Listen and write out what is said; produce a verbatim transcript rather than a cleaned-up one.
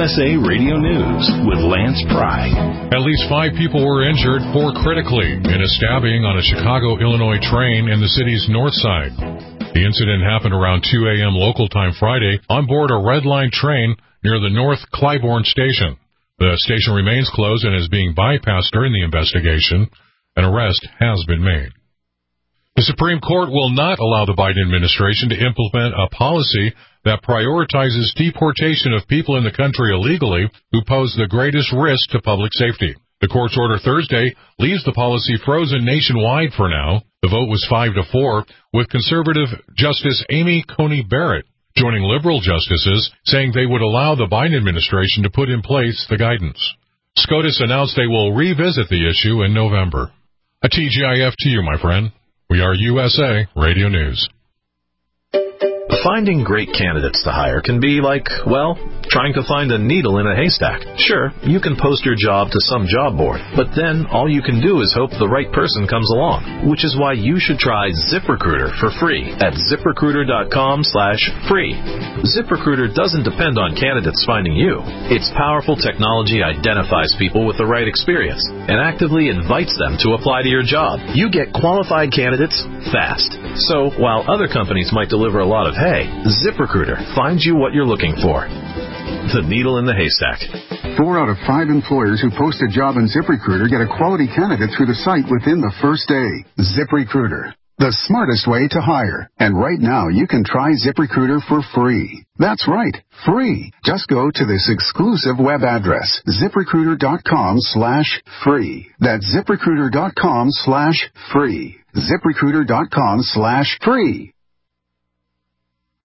S A Radio News with Lance Pry. At least five people were injured, four critically, in a stabbing on a Chicago, Illinois train in the city's north side. The incident happened around two a.m. local time Friday on board a Red Line train near the North Clybourne station. The station remains closed and is being bypassed during the investigation. An arrest has been made. The Supreme Court will not allow the Biden administration to implement a policy that prioritizes deportation of people in the country illegally who pose the greatest risk to public safety. The court's order Thursday leaves the policy frozen nationwide for now. The vote was five to four, with conservative Justice Amy Coney Barrett joining liberal justices, saying they would allow the Biden administration to put in place the guidance. SCOTUS announced they will revisit the issue in November. A T G I F to you, my friend. We are U S A Radio News. Finding great candidates to hire can be like, well, trying to find a needle in a haystack. Sure, you can post your job to some job board, but then all you can do is hope the right person comes along, which is why you should try ZipRecruiter for free at ZipRecruiter.com slash free. ZipRecruiter doesn't depend on candidates finding you. Its powerful technology identifies people with the right experience and actively invites them to apply to your job. You get qualified candidates fast. So while other companies might deliver a lot of hay, ZipRecruiter finds you what you're looking for. The needle in the haystack. Four out of five employers who post a job in ZipRecruiter get a quality candidate through the site within the first day. ZipRecruiter, the smartest way to hire. And right now, you can try ZipRecruiter for free. That's right, free. Just go to this exclusive web address, ZipRecruiter.com slash free. That's ZipRecruiter.com slash free. ZipRecruiter.com slash free.